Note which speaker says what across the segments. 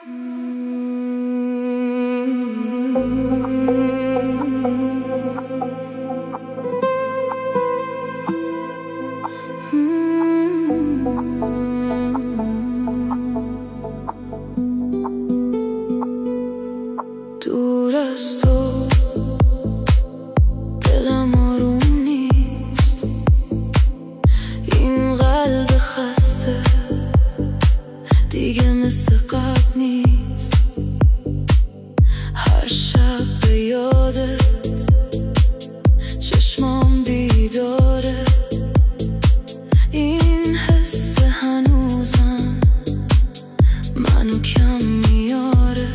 Speaker 1: دور از تو دلم آروم نیست، این قلب خسته دیگه مثل قبل نیست. هر شب به یادت چشمام بیداره، این حس هنوزم منو کم میاره.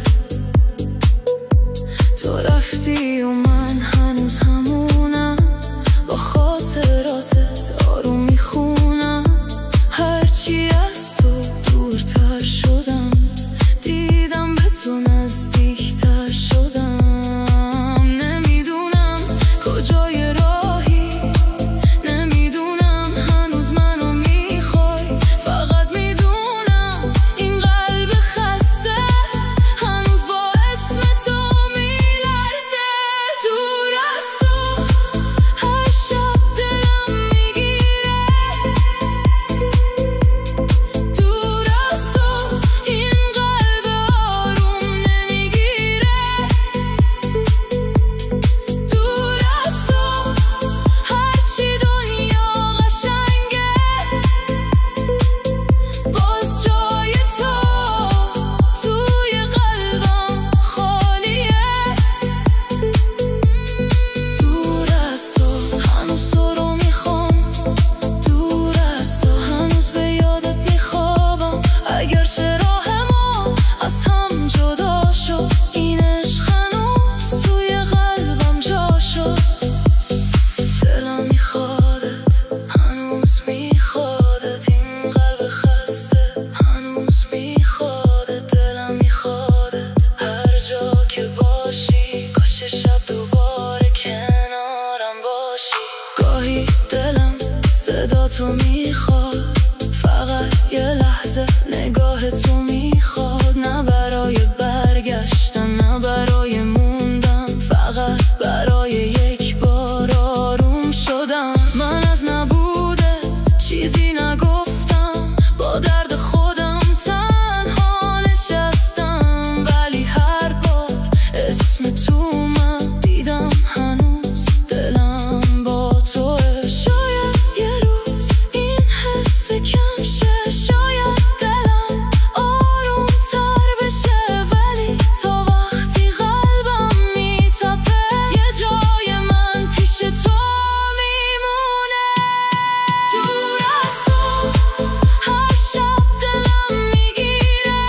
Speaker 1: تو رفتی و من هنوز همونم، با خاطراتت آروم میخونم. هرچی از تو دورتر شدم، دیدم به تو نزدیکتر شدم. نمیدونم کجای راهی، نمیدونم هنوز منو میخوای، فقط میدونم این قلب خسته هنوز با اسم تو میلرزه. دور از تو هر شب دلم میگیره، دور از تو این قلب آروم نمیگیره. دور از تو هرچی دنیا قشنگه، باز جای تو توی قلبم خالیه. دور از تو هنوز تو رو میخوام، دور از تو هنوز به یادت میخوابم. اگرچه راه ما از هم جدا شد، این عشق هنوز توی قلبم جا شد. دلم میخوادت، هنوز میخوادت، این قلب خسته هنوز میخوادت. دلم میخوادت هر جا که باشی، کاش شب دوباره کنارم باشی. گاهی دلم صدا تو میخواد، فقط یه لحظه نگاه تو میخواد. نه برای برگشتن، نه برای موندن، فقط برای یک بار آروم شدم. من از نبوده چیزی نگفتم، با درد خودم تنها نشستم. ولی هر بار اسم تو من دیدم، هنوز دلم با توه. شاید یه روز این حس کم شه، شاید دلم آروم تر بشه، ولی تا وقتی قلبم میتپه، یه جای من پیش تو میمونه. دور از تو هر شب دلم میگیره،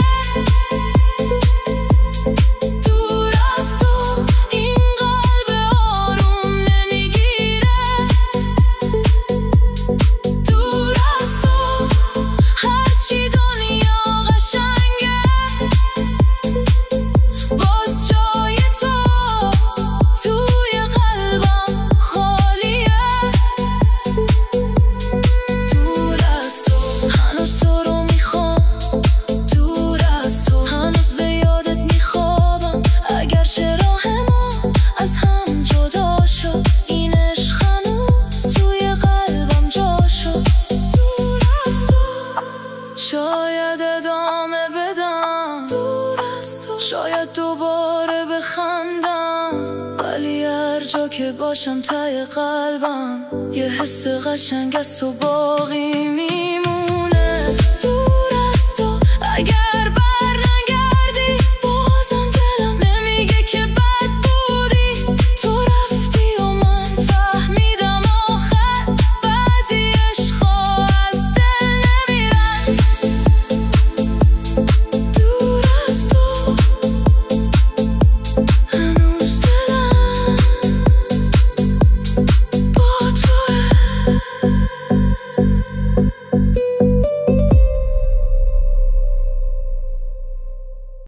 Speaker 1: دور از تو این قلب آروم نمیگیره. دور از تو هرچی دنیا قشنگه، باز جای تو توی قلبم خالیه. دور از تو هنوز تو رو میخوام، دور از تو هنوز به یادت میخوابم. اگرچه راه ما از هم جدا شد، این عشق هنوز توی قلبم جا شد. دور از تو شاید ادامه بدم، دور از تو شاید دوباره بخندم، ولی هر جا که باشم ته قلبم یه حس قشنگ از تو باقی